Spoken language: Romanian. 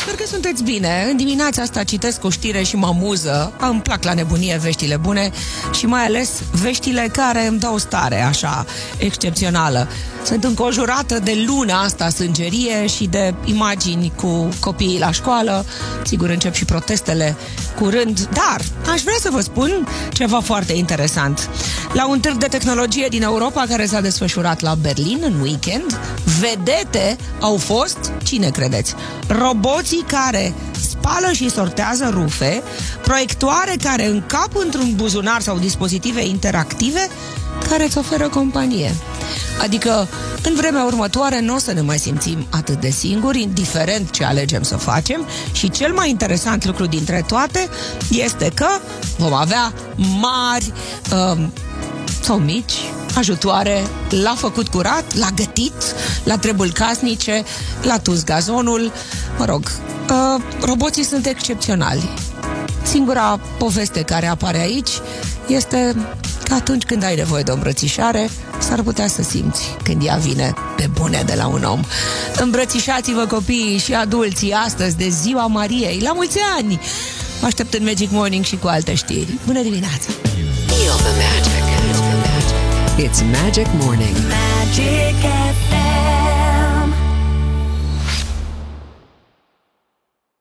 Sper că sunteți bine. În dimineața asta citesc o știre și mă amuză. Îmi plac la nebunie veștile bune și mai ales veștile care îmi dau stare așa excepțională. Sunt înconjurată de luna asta sângerie și de imagini cu copiii la școală. Sigur, încep și protestele curând, dar aș vrea să vă spun ceva foarte interesant. La un târg de tehnologie din Europa care s-a desfășurat la Berlin în weekend, vedete au fost, cine credeți? Roboții care spală și sortează rufe, proiectoare care încap într-un buzunar sau dispozitive interactive care îți oferă companie. Adică, în vremea următoare nu o să ne mai simțim atât de singuri, indiferent ce alegem să facem, și cel mai interesant lucru dintre toate este că vom avea mari sau mici ajutoare la făcut curat, la gătit, la treburi casnice, la tuns gazonul. Mă rog, roboții sunt excepționali. Singura poveste care apare aici este că atunci când ai nevoie de o îmbrățișare, s-ar putea să simți când ea vine pe bune de la un om. Îmbrățișați-vă copiii și adulții astăzi de Ziua Mariei. La mulți ani! Vă aștept în Magic Morning și cu alte știri. Bună dimineața! Feel the magic. It's Magic Morning. Magic FM.